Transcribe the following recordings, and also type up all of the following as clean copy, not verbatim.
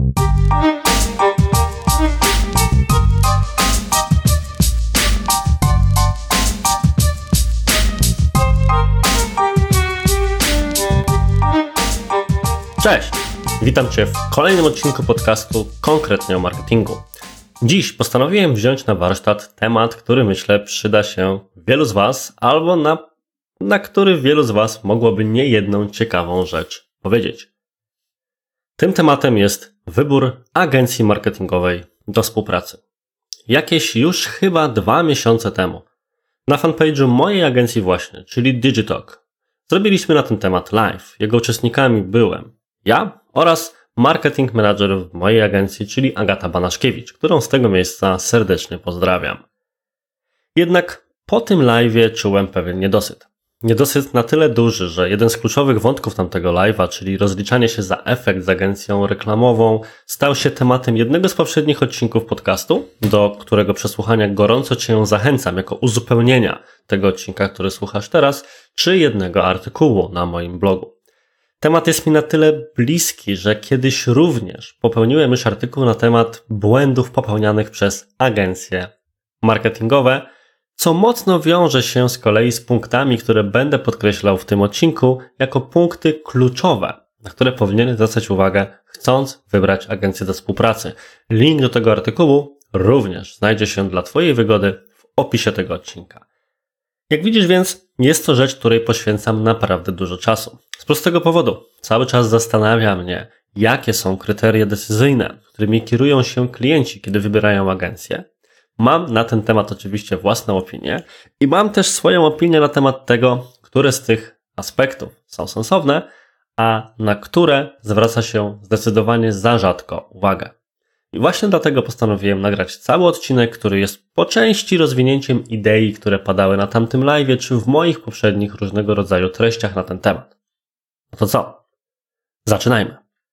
Cześć! Witam Cię w kolejnym odcinku podcastu konkretnie o marketingu. Dziś postanowiłem wziąć na warsztat temat, który myślę przyda się wielu z Was, albo na który wielu z Was mogłoby niejedną ciekawą rzecz powiedzieć. Tym tematem jest wybór agencji marketingowej do współpracy. Jakieś już chyba 2 miesiące temu na fanpage'u mojej agencji właśnie, czyli Digitalk, zrobiliśmy na ten temat live. Jego uczestnikami byłem ja oraz marketing manager w mojej agencji, czyli Agata Banaszkiewicz, którą z tego miejsca serdecznie pozdrawiam. Jednak po tym live'ie czułem pewien niedosyt. Niedosyt na tyle duży, że jeden z kluczowych wątków tamtego live'a, czyli rozliczanie się za efekt z agencją reklamową, stał się tematem jednego z poprzednich odcinków podcastu, do którego przesłuchania gorąco Cię zachęcam jako uzupełnienia tego odcinka, który słuchasz teraz, czy jednego artykułu na moim blogu. Temat jest mi na tyle bliski, że kiedyś również popełniłem już artykuł na temat błędów popełnianych przez agencje marketingowe, co mocno wiąże się z kolei z punktami, które będę podkreślał w tym odcinku jako punkty kluczowe, na które powinieneś zwracać uwagę, chcąc wybrać agencję do współpracy. Link do tego artykułu również znajdzie się dla Twojej wygody w opisie tego odcinka. Jak widzisz więc, jest to rzecz, której poświęcam naprawdę dużo czasu. Z prostego powodu, cały czas zastanawia mnie, jakie są kryteria decyzyjne, którymi kierują się klienci, kiedy wybierają agencję. Mam na ten temat oczywiście własną opinię i mam też swoją opinię na temat tego, które z tych aspektów są sensowne, a na które zwraca się zdecydowanie za rzadko uwagę. I właśnie dlatego postanowiłem nagrać cały odcinek, który jest po części rozwinięciem idei, które padały na tamtym live'ie, czy w moich poprzednich różnego rodzaju treściach na ten temat. No to co? Zaczynajmy.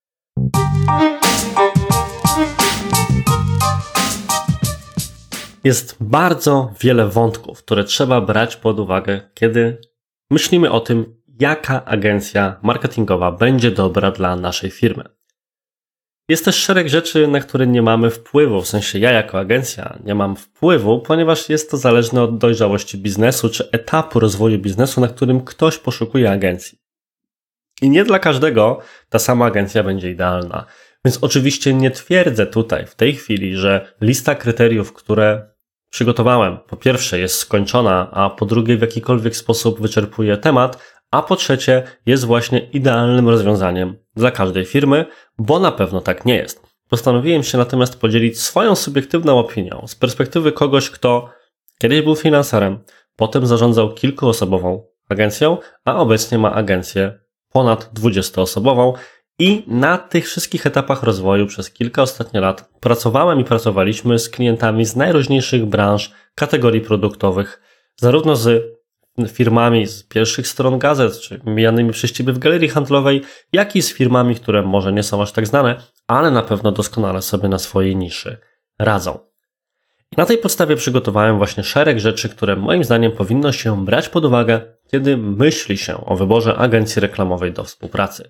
Jest bardzo wiele wątków, które trzeba brać pod uwagę, kiedy myślimy o tym, jaka agencja marketingowa będzie dobra dla naszej firmy. Jest też szereg rzeczy, na które nie mamy wpływu, w sensie ja jako agencja nie mam wpływu, ponieważ jest to zależne od dojrzałości biznesu czy etapu rozwoju biznesu, na którym ktoś poszukuje agencji. I nie dla każdego ta sama agencja będzie idealna. Więc oczywiście nie twierdzę tutaj w tej chwili, że lista kryteriów, które przygotowałem, po pierwsze jest skończona, a po drugie w jakikolwiek sposób wyczerpuje temat, a po trzecie jest właśnie idealnym rozwiązaniem dla każdej firmy, bo na pewno tak nie jest. Postanowiłem się natomiast podzielić swoją subiektywną opinią z perspektywy kogoś, kto kiedyś był freelancerem, potem zarządzał kilkuosobową agencją, a obecnie ma agencję ponad 20-osobową i na tych wszystkich etapach rozwoju przez kilka ostatnich lat pracowałem i pracowaliśmy z klientami z najróżniejszych branż, kategorii produktowych, zarówno z firmami z pierwszych stron gazet, czy mijanymi przez Ciebie w galerii handlowej, jak i z firmami, które może nie są aż tak znane, ale na pewno doskonale sobie na swojej niszy radzą. I na tej podstawie przygotowałem właśnie szereg rzeczy, które moim zdaniem powinno się brać pod uwagę, kiedy myśli się o wyborze agencji reklamowej do współpracy.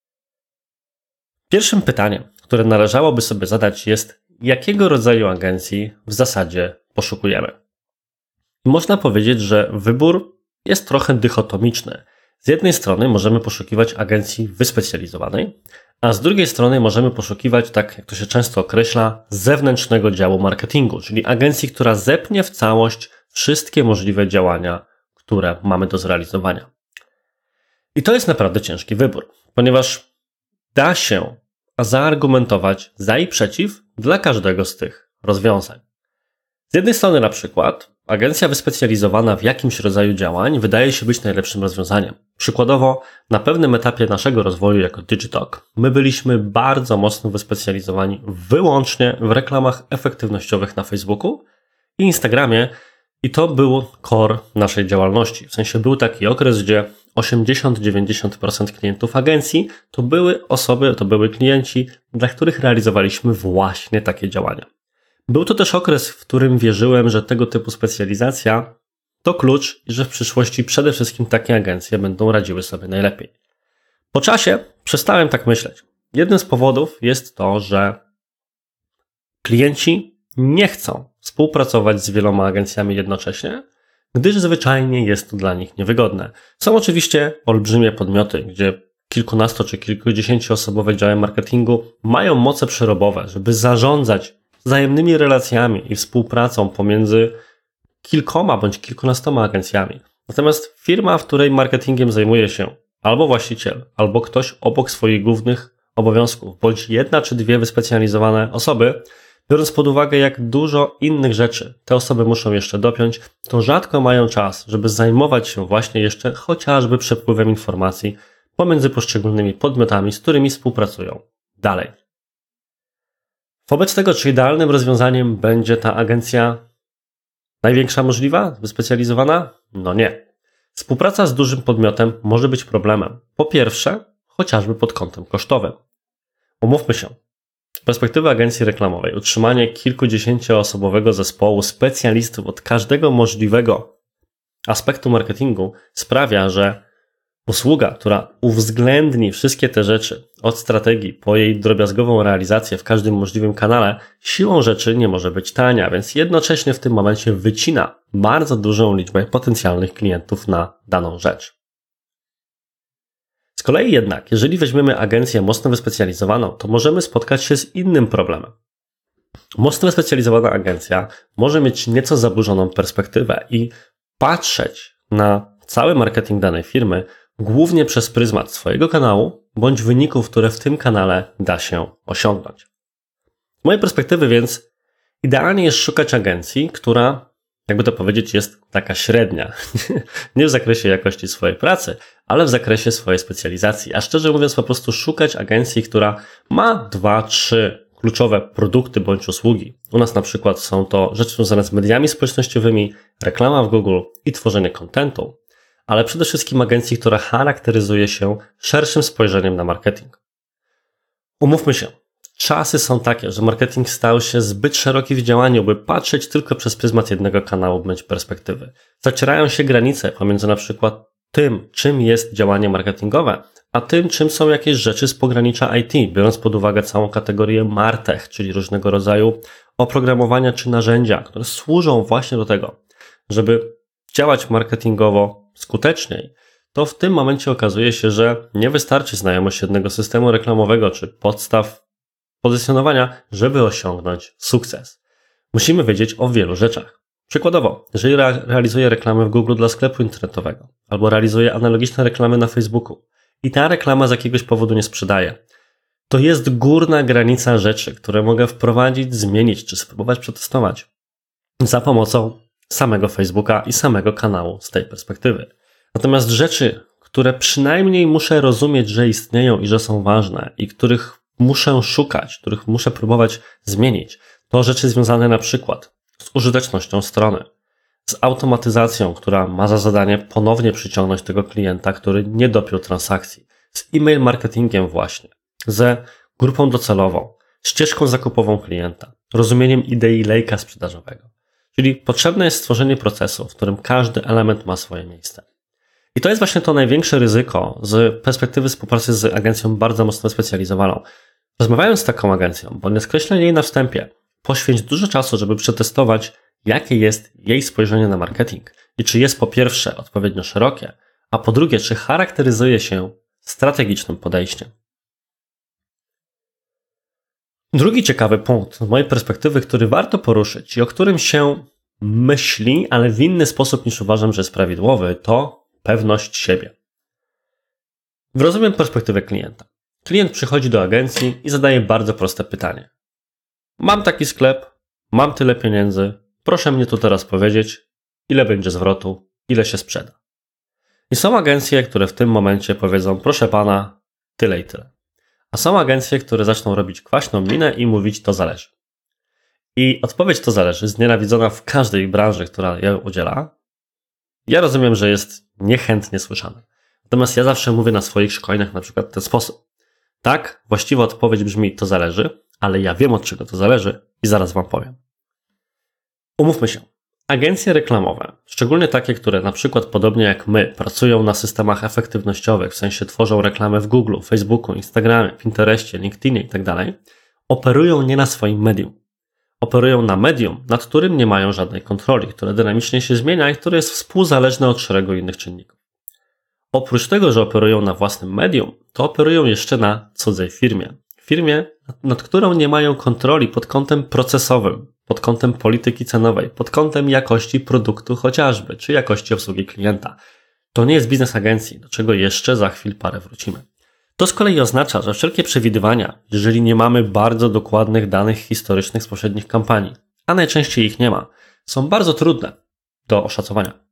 Pierwszym pytaniem, które należałoby sobie zadać jest, jakiego rodzaju agencji w zasadzie poszukujemy. I można powiedzieć, że wybór jest trochę dychotomiczny. Z jednej strony możemy poszukiwać agencji wyspecjalizowanej, a z drugiej strony możemy poszukiwać, tak jak to się często określa, zewnętrznego działu marketingu, czyli agencji, która zepnie w całość wszystkie możliwe działania, które mamy do zrealizowania. I to jest naprawdę ciężki wybór, ponieważ da się zaargumentować za i przeciw dla każdego z tych rozwiązań. Z jednej strony na przykład agencja wyspecjalizowana w jakimś rodzaju działań wydaje się być najlepszym rozwiązaniem. Przykładowo na pewnym etapie naszego rozwoju jako Digitalk my byliśmy bardzo mocno wyspecjalizowani wyłącznie w reklamach efektywnościowych na Facebooku i Instagramie i to był core naszej działalności. W sensie był taki okres, gdzie 80-90% klientów agencji to były osoby, to były klienci, dla których realizowaliśmy właśnie takie działania. Był to też okres, w którym wierzyłem, że tego typu specjalizacja to klucz i że w przyszłości przede wszystkim takie agencje będą radziły sobie najlepiej. Po czasie przestałem tak myśleć. Jednym z powodów jest to, że klienci nie chcą współpracować z wieloma agencjami jednocześnie, gdyż zwyczajnie jest to dla nich niewygodne. Są oczywiście olbrzymie podmioty, gdzie kilkunasto czy kilkudziesięcioosobowe działy marketingu mają moce przerobowe, żeby zarządzać wzajemnymi relacjami i współpracą pomiędzy kilkoma bądź kilkunastoma agencjami. Natomiast firma, w której marketingiem zajmuje się albo właściciel, albo ktoś obok swoich głównych obowiązków, bądź jedna czy dwie wyspecjalizowane osoby, biorąc pod uwagę, jak dużo innych rzeczy te osoby muszą jeszcze dopiąć, to rzadko mają czas, żeby zajmować się właśnie jeszcze chociażby przepływem informacji pomiędzy poszczególnymi podmiotami, z którymi współpracują dalej. Wobec tego, czy idealnym rozwiązaniem będzie ta agencja największa możliwa, wyspecjalizowana? No nie. Współpraca z dużym podmiotem może być problemem. Po pierwsze, chociażby pod kątem kosztowym. Umówmy się, z perspektywy agencji reklamowej utrzymanie kilkudziesięcioosobowego zespołu specjalistów od każdego możliwego aspektu marketingu sprawia, że usługa, która uwzględni wszystkie te rzeczy, od strategii po jej drobiazgową realizację w każdym możliwym kanale, siłą rzeczy nie może być tania, więc jednocześnie w tym momencie wycina bardzo dużą liczbę potencjalnych klientów na daną rzecz. Z kolei jednak, jeżeli weźmiemy agencję mocno wyspecjalizowaną, to możemy spotkać się z innym problemem. Mocno wyspecjalizowana agencja może mieć nieco zaburzoną perspektywę i patrzeć na cały marketing danej firmy głównie przez pryzmat swojego kanału bądź wyników, które w tym kanale da się osiągnąć. Z mojej perspektywy więc idealnie jest szukać agencji, która, jakby to powiedzieć, jest taka średnia. Nie w zakresie jakości swojej pracy, ale w zakresie swojej specjalizacji. A szczerze mówiąc, po prostu szukać agencji, która ma 2-3 kluczowe produkty bądź usługi. U nas na przykład są to rzeczy związane z mediami społecznościowymi, reklama w Google i tworzenie kontentu, ale przede wszystkim agencji, która charakteryzuje się szerszym spojrzeniem na marketing. Umówmy się, czasy są takie, że marketing stał się zbyt szeroki w działaniu, by patrzeć tylko przez pryzmat jednego kanału bądź perspektywy. Zacierają się granice pomiędzy na przykład tym, czym jest działanie marketingowe, a tym, czym są jakieś rzeczy z pogranicza IT, biorąc pod uwagę całą kategorię MarTech, czyli różnego rodzaju oprogramowania czy narzędzia, które służą właśnie do tego, żeby działać marketingowo skuteczniej, to w tym momencie okazuje się, że nie wystarczy znajomość jednego systemu reklamowego czy podstaw pozycjonowania, żeby osiągnąć sukces. Musimy wiedzieć o wielu rzeczach. Przykładowo, jeżeli realizuję reklamy w Google dla sklepu internetowego albo realizuję analogiczne reklamy na Facebooku i ta reklama z jakiegoś powodu nie sprzedaje, to jest górna granica rzeczy, które mogę wprowadzić, zmienić czy spróbować przetestować za pomocą samego Facebooka i samego kanału z tej perspektywy. Natomiast rzeczy, które przynajmniej muszę rozumieć, że istnieją i że są ważne i których muszę szukać, których muszę próbować zmienić, to rzeczy związane na przykład z użytecznością strony, z automatyzacją, która ma za zadanie ponownie przyciągnąć tego klienta, który nie dopiął transakcji, z e-mail marketingiem właśnie, ze grupą docelową, ścieżką zakupową klienta, rozumieniem idei lejka sprzedażowego. Czyli potrzebne jest stworzenie procesu, w którym każdy element ma swoje miejsce. I to jest właśnie to największe ryzyko z perspektywy współpracy z agencją bardzo mocno specjalizowaną. Rozmawiając z taką agencją, bo nie skreślę jej na wstępie, poświęć dużo czasu, żeby przetestować, jakie jest jej spojrzenie na marketing i czy jest po pierwsze odpowiednio szerokie, a po drugie, czy charakteryzuje się strategicznym podejściem. Drugi ciekawy punkt z mojej perspektywy, który warto poruszyć i o którym się myśli, ale w inny sposób niż uważam, że jest prawidłowy, to pewność siebie. Rozumiem perspektywę klienta. Klient przychodzi do agencji i zadaje bardzo proste pytanie. Mam taki sklep, mam tyle pieniędzy, proszę mnie tu teraz powiedzieć, ile będzie zwrotu, ile się sprzeda. I są agencje, które w tym momencie powiedzą, proszę pana, tyle i tyle. A są agencje, które zaczną robić kwaśną minę i mówić, to zależy. I odpowiedź to zależy, znienawidzona w każdej branży, która ją udziela. Ja rozumiem, że jest niechętnie słyszana. Natomiast ja zawsze mówię na swoich szkoleniach na przykład w ten sposób. Tak, właściwa odpowiedź brzmi, to zależy, ale ja wiem, od czego to zależy i zaraz wam powiem. Umówmy się, Agencje reklamowe, szczególnie takie, które na przykład podobnie jak my pracują na systemach efektywnościowych, w sensie tworzą reklamy w Google, Facebooku, Instagramie, Pinterestie, LinkedInie itd., operują nie na swoim medium. Operują na medium, nad którym nie mają żadnej kontroli, które dynamicznie się zmienia i które jest współzależne od szeregu innych czynników. Oprócz tego, że operują na własnym medium, to operują jeszcze na cudzej firmie. Firmie, nad którą nie mają kontroli pod kątem procesowym, pod kątem polityki cenowej, pod kątem jakości produktu chociażby, czy jakości obsługi klienta. To nie jest biznes agencji, do czego jeszcze za chwilę parę wrócimy. To z kolei oznacza, że wszelkie przewidywania, jeżeli nie mamy bardzo dokładnych danych historycznych z poprzednich kampanii, a najczęściej ich nie ma, są bardzo trudne do oszacowania.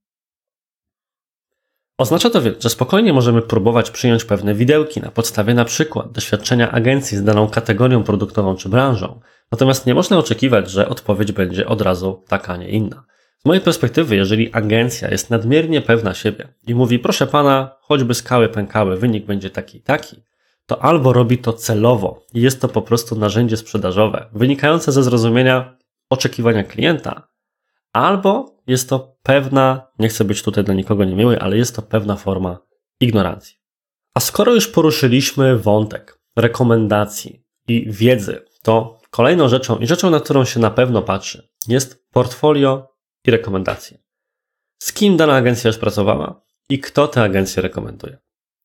Oznacza to więc, że spokojnie możemy próbować przyjąć pewne widełki na podstawie na przykład doświadczenia agencji z daną kategorią produktową czy branżą, natomiast nie można oczekiwać, że odpowiedź będzie od razu taka, a nie inna. Z mojej perspektywy, jeżeli agencja jest nadmiernie pewna siebie i mówi, proszę pana, choćby skały pękały, wynik będzie taki i taki, to albo robi to celowo i jest to po prostu narzędzie sprzedażowe, wynikające ze zrozumienia oczekiwania klienta, albo jest to pewna, nie chcę być tutaj dla nikogo niemiły, ale jest to pewna forma ignorancji. A skoro już poruszyliśmy wątek rekomendacji i wiedzy, to kolejną rzeczą i rzeczą, na którą się na pewno patrzy, jest portfolio i rekomendacje. Z kim dana agencja już pracowała i kto tę agencję rekomenduje.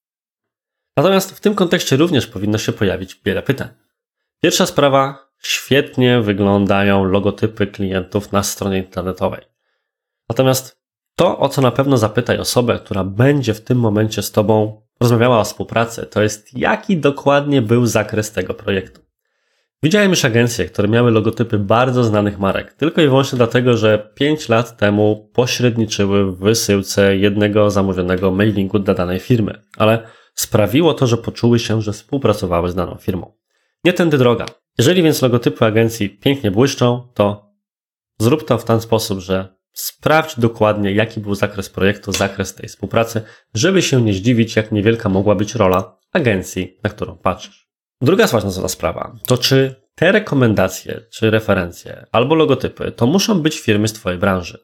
Natomiast w tym kontekście również powinno się pojawić wiele pytań. Pierwsza sprawa, świetnie wyglądają logotypy klientów na stronie internetowej. Natomiast to, o co na pewno zapytaj osobę, która będzie w tym momencie z Tobą rozmawiała o współpracy, to jest jaki dokładnie był zakres tego projektu. Widziałem już agencje, które miały logotypy bardzo znanych marek, tylko i wyłącznie dlatego, że 5 lat temu pośredniczyły w wysyłce jednego zamówionego mailingu dla danej firmy, ale sprawiło to, że poczuły się, że współpracowały z daną firmą. Nie tędy droga. Jeżeli więc logotypy agencji pięknie błyszczą, to zrób to w ten sposób, że sprawdź dokładnie, jaki był zakres projektu, zakres tej współpracy, żeby się nie zdziwić, jak niewielka mogła być rola agencji, na którą patrzysz. Druga ważna sprawa to, czy te rekomendacje, czy referencje, albo logotypy, to muszą być firmy z Twojej branży.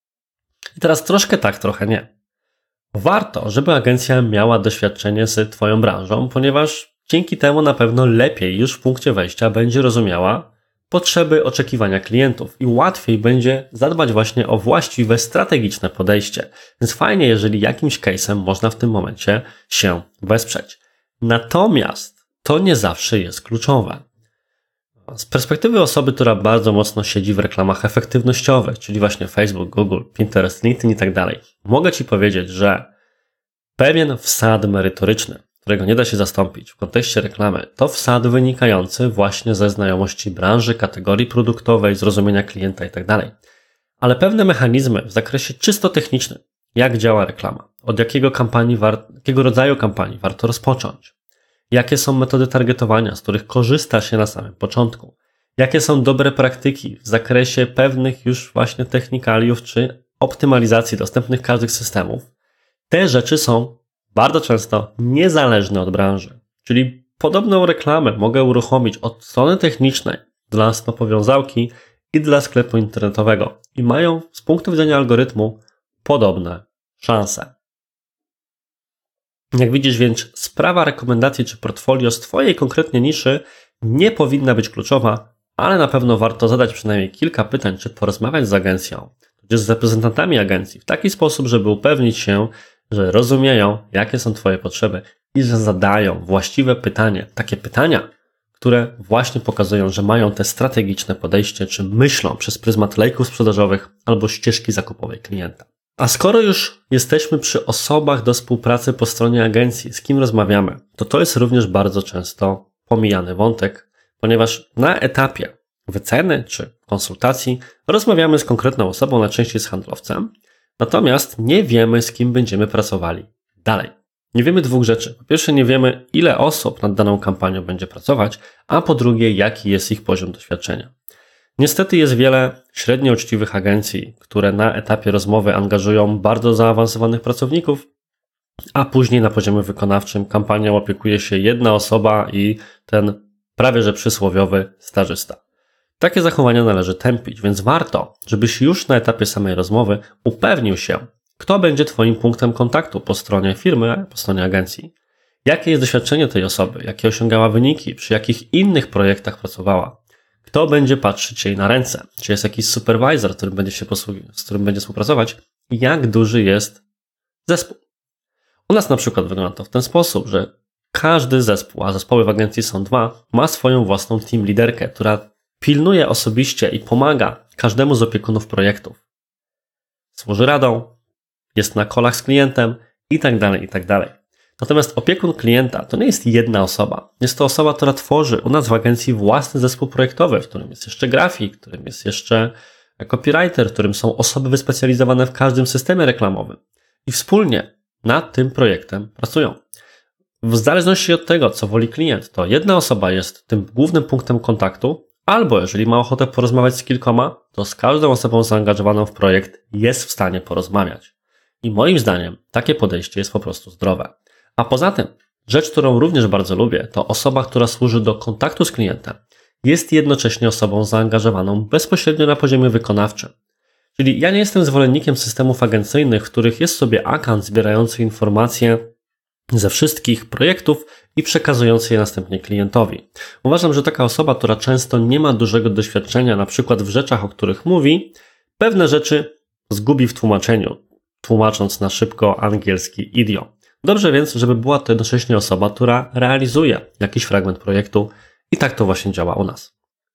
I teraz troszkę tak, trochę nie. Warto, żeby agencja miała doświadczenie z Twoją branżą, ponieważ dzięki temu na pewno lepiej już w punkcie wejścia będzie rozumiała potrzeby, oczekiwania klientów i łatwiej będzie zadbać właśnie o właściwe, strategiczne podejście. Więc fajnie, jeżeli jakimś case'em można w tym momencie się wesprzeć. Natomiast to nie zawsze jest kluczowe. Z perspektywy osoby, która bardzo mocno siedzi w reklamach efektywnościowych, czyli właśnie Facebook, Google, Pinterest, LinkedIn i tak dalej, mogę Ci powiedzieć, że pewien wsad merytoryczny, którego nie da się zastąpić w kontekście reklamy, to wsad wynikający właśnie ze znajomości branży, kategorii produktowej, zrozumienia klienta i tak dalej. Ale pewne mechanizmy w zakresie czysto technicznym, jak działa reklama, od jakiego rodzaju kampanii warto rozpocząć, jakie są metody targetowania, z których korzysta się na samym początku, jakie są dobre praktyki w zakresie pewnych już właśnie technikaliów czy optymalizacji dostępnych każdych systemów. Te rzeczy są bardzo często niezależne od branży. Czyli podobną reklamę mogę uruchomić od strony technicznej dla stopowiązałki i dla sklepu internetowego i mają z punktu widzenia algorytmu podobne szanse. Jak widzisz więc, sprawa rekomendacji czy portfolio z Twojej konkretnie niszy nie powinna być kluczowa, ale na pewno warto zadać przynajmniej kilka pytań, czy porozmawiać z agencją, tudzież z reprezentantami agencji w taki sposób, żeby upewnić się, że rozumieją, jakie są Twoje potrzeby i że zadają właściwe pytanie, takie pytania, które właśnie pokazują, że mają te strategiczne podejście, czy myślą przez pryzmat lejków sprzedażowych albo ścieżki zakupowej klienta. A skoro już jesteśmy przy osobach do współpracy po stronie agencji, z kim rozmawiamy, to jest również bardzo często pomijany wątek, ponieważ na etapie wyceny czy konsultacji rozmawiamy z konkretną osobą, najczęściej z handlowcem, natomiast nie wiemy, z kim będziemy pracowali dalej. Nie wiemy dwóch rzeczy. Po pierwsze, nie wiemy, ile osób nad daną kampanią będzie pracować, a po drugie, jaki jest ich poziom doświadczenia. Niestety jest wiele średnio uczciwych agencji, które na etapie rozmowy angażują bardzo zaawansowanych pracowników, a później na poziomie wykonawczym kampanią opiekuje się jedna osoba i ten prawie że przysłowiowy stażysta. Takie zachowania należy tępić, więc warto, żebyś już na etapie samej rozmowy upewnił się, kto będzie Twoim punktem kontaktu po stronie firmy, po stronie agencji. Jakie jest doświadczenie tej osoby, jakie osiągała wyniki, przy jakich innych projektach pracowała. Kto będzie patrzeć jej na ręce, czy jest jakiś supervisor, z którym będzie współpracować i jak duży jest zespół. U nas na przykład wygląda to w ten sposób, że każdy zespół, a zespoły w agencji są 2, ma swoją własną team liderkę, która pilnuje osobiście i pomaga każdemu z opiekunów projektów. Służy radą, jest na callach z klientem i tak dalej, i tak dalej. Natomiast opiekun klienta to nie jest jedna osoba. Jest to osoba, która tworzy u nas w agencji własny zespół projektowy, w którym jest jeszcze grafik, w którym jest jeszcze copywriter, w którym są osoby wyspecjalizowane w każdym systemie reklamowym. I wspólnie nad tym projektem pracują. W zależności od tego, co woli klient, to jedna osoba jest tym głównym punktem kontaktu, albo jeżeli ma ochotę porozmawiać z kilkoma, to z każdą osobą zaangażowaną w projekt jest w stanie porozmawiać. I moim zdaniem takie podejście jest po prostu zdrowe. A poza tym, rzecz, którą również bardzo lubię, to osoba, która służy do kontaktu z klientem, jest jednocześnie osobą zaangażowaną bezpośrednio na poziomie wykonawczym. Czyli ja nie jestem zwolennikiem systemów agencyjnych, w których jest sobie account zbierający informacje ze wszystkich projektów i przekazujący je następnie klientowi. Uważam, że taka osoba, która często nie ma dużego doświadczenia, na przykład w rzeczach, o których mówi, pewne rzeczy zgubi w tłumaczeniu, tłumacząc na szybko angielski idiom. Dobrze więc, żeby była to jednocześnie osoba, która realizuje jakiś fragment projektu i tak to właśnie działa u nas.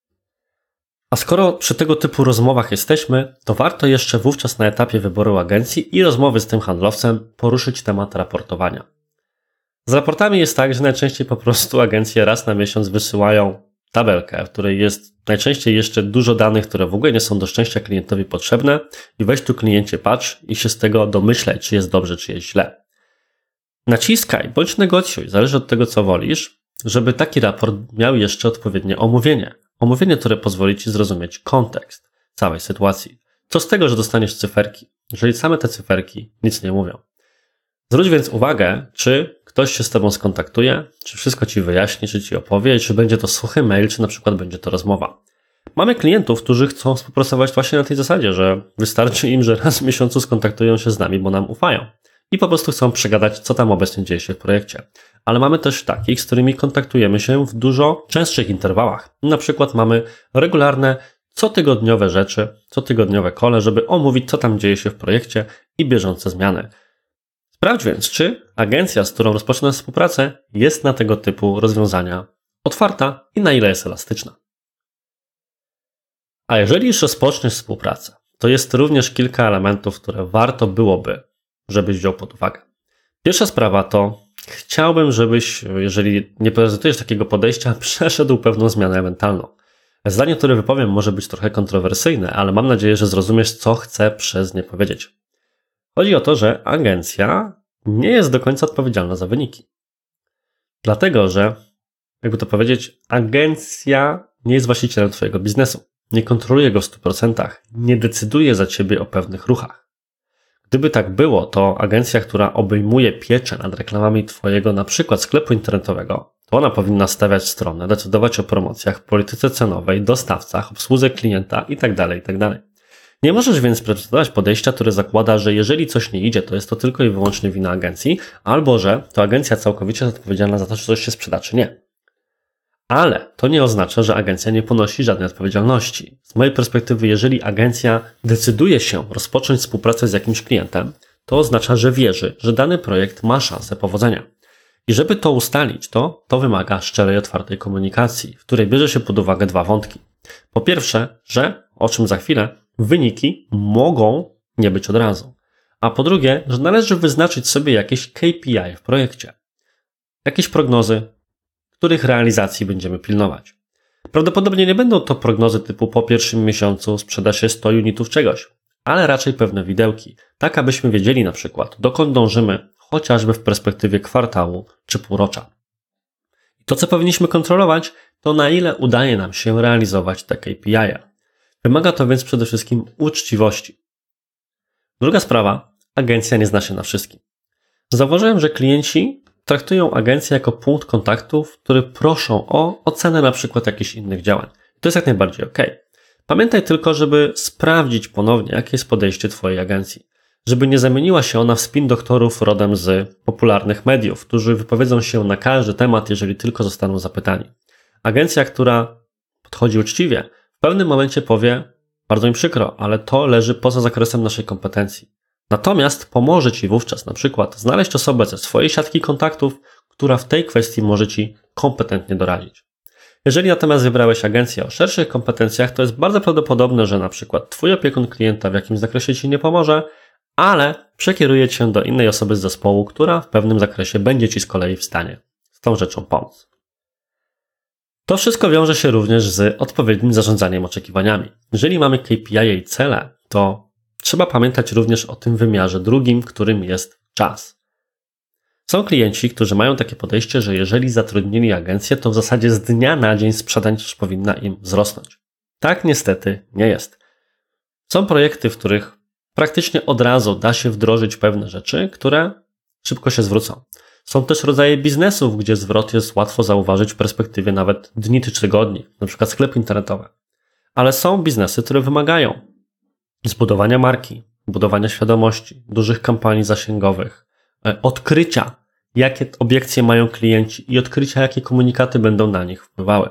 A skoro przy tego typu rozmowach jesteśmy, to warto jeszcze wówczas na etapie wyboru agencji i rozmowy z tym handlowcem poruszyć temat raportowania. Z raportami jest tak, że najczęściej po prostu agencje raz na miesiąc wysyłają tabelkę, w której jest najczęściej jeszcze dużo danych, które w ogóle nie są do szczęścia klientowi potrzebne i weź tu kliencie patrz i się z tego domyślaj, czy jest dobrze, czy jest źle. Naciskaj bądź negocjuj, zależy od tego, co wolisz, żeby taki raport miał jeszcze odpowiednie omówienie. Omówienie, które pozwoli Ci zrozumieć kontekst całej sytuacji. Co z tego, że dostaniesz cyferki, jeżeli same te cyferki nic nie mówią. Zwróć więc uwagę, czy ktoś się z Tobą skontaktuje, czy wszystko Ci wyjaśni, czy Ci opowie, czy będzie to suchy mail, czy na przykład będzie to rozmowa. Mamy klientów, którzy chcą współpracować właśnie na tej zasadzie, że wystarczy im, że raz w miesiącu skontaktują się z nami, bo nam ufają. I po prostu chcą przegadać, co tam obecnie dzieje się w projekcie. Ale mamy też takich, z którymi kontaktujemy się w dużo częstszych interwałach. Na przykład mamy regularne, cotygodniowe rzeczy, cotygodniowe call, żeby omówić, co tam dzieje się w projekcie i bieżące zmiany. Sprawdź więc, czy agencja, z którą rozpoczynasz współpracę, jest na tego typu rozwiązania otwarta i na ile jest elastyczna. A jeżeli już rozpoczniesz współpracę, to jest również kilka elementów, które warto byłoby, żebyś wziął pod uwagę. Pierwsza sprawa to chciałbym, żebyś, jeżeli nie prezentujesz takiego podejścia, przeszedł pewną zmianę mentalną. Zdanie, które wypowiem, może być trochę kontrowersyjne, ale mam nadzieję, że zrozumiesz, co chcę przez nie powiedzieć. Chodzi o to, że agencja nie jest do końca odpowiedzialna za wyniki. Dlatego, że, jakby to powiedzieć, agencja nie jest właścicielem Twojego biznesu. Nie kontroluje go w 100%, nie decyduje za Ciebie o pewnych ruchach. Gdyby tak było, to agencja, która obejmuje pieczę nad reklamami Twojego na przykład sklepu internetowego, to ona powinna stawiać stronę, decydować o promocjach, polityce cenowej, dostawcach, obsłudze klienta itd., itd. Nie możesz więc prezentować podejścia, które zakłada, że jeżeli coś nie idzie, to jest to tylko i wyłącznie wina agencji, albo że to agencja całkowicie jest odpowiedzialna za to, czy coś się sprzeda, czy nie. Ale to nie oznacza, że agencja nie ponosi żadnej odpowiedzialności. Z mojej perspektywy, jeżeli agencja decyduje się rozpocząć współpracę z jakimś klientem, to oznacza, że wierzy, że dany projekt ma szansę powodzenia. I żeby to ustalić, to wymaga szczerej, otwartej komunikacji, w której bierze się pod uwagę dwa wątki. Po pierwsze, że, o czym za chwilę, wyniki mogą nie być od razu. A po drugie, że należy wyznaczyć sobie jakieś KPI w projekcie. Jakieś prognozy, których realizacji będziemy pilnować. Prawdopodobnie nie będą to prognozy typu po pierwszym miesiącu sprzeda się 100 unitów czegoś, ale raczej pewne widełki, tak abyśmy wiedzieli na przykład, dokąd dążymy, chociażby w perspektywie kwartału czy półrocza. I to, co powinniśmy kontrolować, to na ile udaje nam się realizować te KPI. Wymaga to więc przede wszystkim uczciwości. Druga sprawa, agencja nie zna się na wszystkim. Zauważyłem, że klienci traktują agencję jako punkt kontaktu, w który proszą o ocenę na przykład jakichś innych działań. To jest jak najbardziej ok. Pamiętaj tylko, żeby sprawdzić ponownie, jakie jest podejście Twojej agencji. Żeby nie zamieniła się ona w spin doktorów rodem z popularnych mediów, którzy wypowiedzą się na każdy temat, jeżeli tylko zostaną zapytani. Agencja, która podchodzi uczciwie, w pewnym momencie powie: bardzo mi przykro, ale to leży poza zakresem naszej kompetencji. Natomiast pomoże Ci wówczas na przykład znaleźć osobę ze swojej siatki kontaktów, która w tej kwestii może Ci kompetentnie doradzić. Jeżeli natomiast wybrałeś agencję o szerszych kompetencjach, to jest bardzo prawdopodobne, że na przykład Twój opiekun klienta w jakimś zakresie Ci nie pomoże, ale przekieruje Cię do innej osoby z zespołu, która w pewnym zakresie będzie Ci z kolei w stanie z tą rzeczą pomóc. To wszystko wiąże się również z odpowiednim zarządzaniem oczekiwaniami. Jeżeli mamy KPI i cele, to trzeba pamiętać również o tym wymiarze drugim, którym jest czas. Są klienci, którzy mają takie podejście, że jeżeli zatrudnili agencję, to w zasadzie z dnia na dzień sprzedaż powinna im wzrosnąć. Tak niestety nie jest. Są projekty, w których praktycznie od razu da się wdrożyć pewne rzeczy, które szybko się zwrócą. Są też rodzaje biznesów, gdzie zwrot jest łatwo zauważyć w perspektywie nawet dni czy tygodni, na przykład sklepy internetowe. Ale są biznesy, które wymagają zbudowania marki, budowania świadomości, dużych kampanii zasięgowych, odkrycia, jakie obiekcje mają klienci i odkrycia, jakie komunikaty będą na nich wpływały.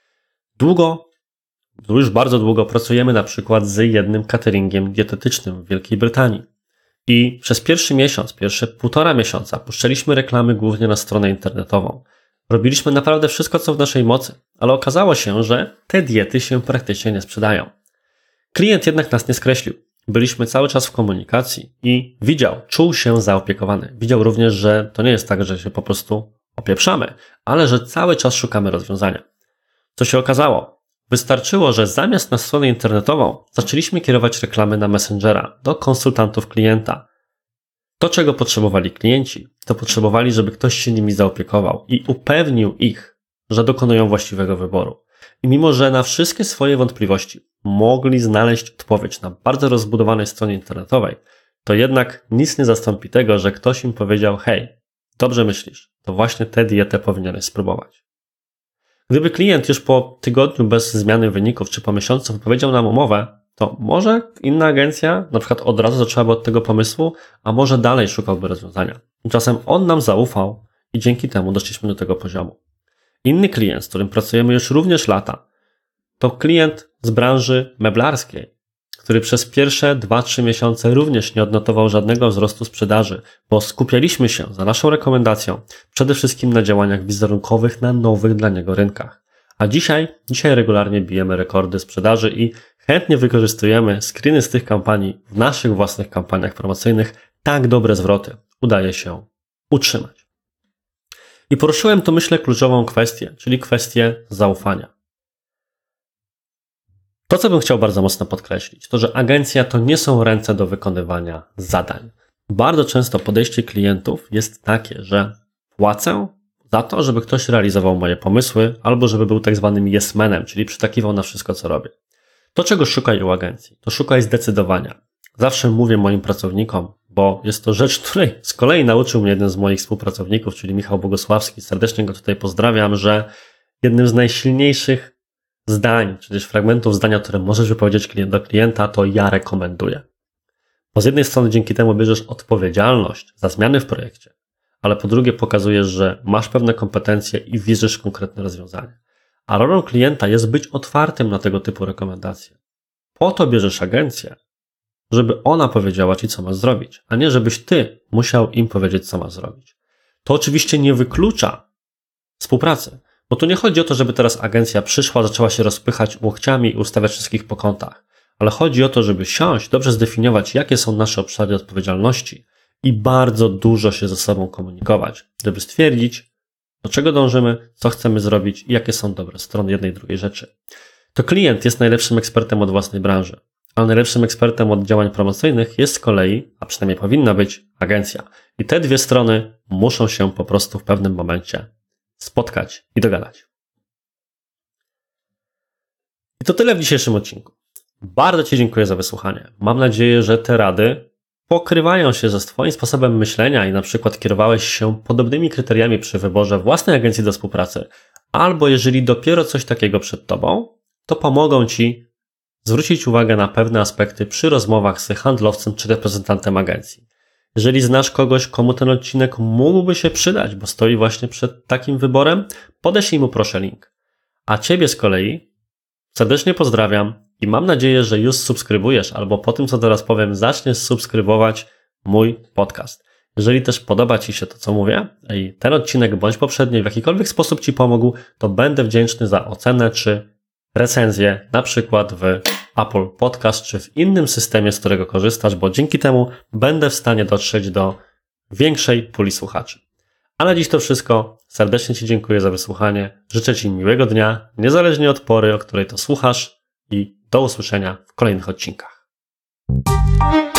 Już bardzo długo pracujemy na przykład z jednym cateringiem dietetycznym w Wielkiej Brytanii. I przez pierwszy miesiąc, pierwsze 1,5 miesiąca puszczaliśmy reklamy głównie na stronę internetową. Robiliśmy naprawdę wszystko, co w naszej mocy, ale okazało się, że te diety się praktycznie nie sprzedają. Klient jednak nas nie skreślił. Byliśmy cały czas w komunikacji i czuł się zaopiekowany. Widział również, że to nie jest tak, że się po prostu opieprzamy, ale że cały czas szukamy rozwiązania. Co się okazało? Wystarczyło, że zamiast na stronę internetową zaczęliśmy kierować reklamy na Messengera do konsultantów klienta. To, czego potrzebowali klienci, to potrzebowali, żeby ktoś się nimi zaopiekował i upewnił ich, że dokonują właściwego wyboru. I mimo, że na wszystkie swoje wątpliwości mogli znaleźć odpowiedź na bardzo rozbudowanej stronie internetowej, to jednak nic nie zastąpi tego, że ktoś im powiedział: hej, dobrze myślisz, to właśnie tę dietę powinieneś spróbować. Gdyby klient już po tygodniu bez zmiany wyników, czy po miesiącu wypowiedział nam umowę, to może inna agencja na przykład od razu zaczęłaby od tego pomysłu, a może dalej szukałby rozwiązania. Tymczasem on nam zaufał i dzięki temu doszliśmy do tego poziomu. Inny klient, z którym pracujemy już również lata, to klient z branży meblarskiej, który przez pierwsze 2-3 miesiące również nie odnotował żadnego wzrostu sprzedaży, bo skupialiśmy się za naszą rekomendacją przede wszystkim na działaniach wizerunkowych na nowych dla niego rynkach. A dzisiaj regularnie bijemy rekordy sprzedaży i chętnie wykorzystujemy screeny z tych kampanii w naszych własnych kampaniach promocyjnych. Tak dobre zwroty udaje się utrzymać. I poruszyłem tu, myślę, kluczową kwestię, czyli kwestię zaufania. To, co bym chciał bardzo mocno podkreślić, to, że agencja to nie są ręce do wykonywania zadań. Bardzo często podejście klientów jest takie, że płacę za to, żeby ktoś realizował moje pomysły, albo żeby był tak zwanym yes manem, czyli przytakiwał na wszystko, co robię. To, czego szukaj u agencji, to szukaj zdecydowania. Zawsze mówię moim pracownikom, bo jest to rzecz, której z kolei nauczył mnie jeden z moich współpracowników, czyli Michał Bogosławski, serdecznie go tutaj pozdrawiam, że jednym z najsilniejszych zdań, czy też fragmentów zdania, które możesz wypowiedzieć do klienta, to ja rekomenduję. Bo z jednej strony dzięki temu bierzesz odpowiedzialność za zmiany w projekcie, ale po drugie pokazujesz, że masz pewne kompetencje i wierzysz w konkretne rozwiązanie. A rolą klienta jest być otwartym na tego typu rekomendacje. Po to bierzesz agencję, żeby ona powiedziała ci, co masz zrobić, a nie żebyś ty musiał im powiedzieć, co masz zrobić. To oczywiście nie wyklucza współpracy, bo tu nie chodzi o to, żeby teraz agencja przyszła, zaczęła się rozpychać łokciami i ustawiać wszystkich po kątach, ale chodzi o to, żeby siąść, dobrze zdefiniować, jakie są nasze obszary odpowiedzialności i bardzo dużo się ze sobą komunikować, żeby stwierdzić, do czego dążymy, co chcemy zrobić i jakie są dobre strony jednej i drugiej rzeczy. To klient jest najlepszym ekspertem od własnej branży, ale najlepszym ekspertem od działań promocyjnych jest z kolei, a przynajmniej powinna być, agencja. I te dwie strony muszą się po prostu w pewnym momencie spotkać i dogadać. I to tyle w dzisiejszym odcinku. Bardzo Ci dziękuję za wysłuchanie. Mam nadzieję, że te rady pokrywają się ze Twoim sposobem myślenia i na przykład kierowałeś się podobnymi kryteriami przy wyborze własnej agencji do współpracy, albo jeżeli dopiero coś takiego przed Tobą, to pomogą Ci zwrócić uwagę na pewne aspekty przy rozmowach z handlowcem czy reprezentantem agencji. Jeżeli znasz kogoś, komu ten odcinek mógłby się przydać, bo stoi właśnie przed takim wyborem, podeślij mu proszę link. A Ciebie z kolei serdecznie pozdrawiam i mam nadzieję, że już subskrybujesz albo po tym, co teraz powiem, zaczniesz subskrybować mój podcast. Jeżeli też podoba Ci się to, co mówię i ten odcinek bądź poprzedni w jakikolwiek sposób Ci pomógł, to będę wdzięczny za ocenę czy recenzję, na przykład w Apple Podcast czy w innym systemie, z którego korzystasz, bo dzięki temu będę w stanie dotrzeć do większej puli słuchaczy. A na dziś to wszystko. Serdecznie Ci dziękuję za wysłuchanie. Życzę Ci miłego dnia, niezależnie od pory, o której to słuchasz, i do usłyszenia w kolejnych odcinkach.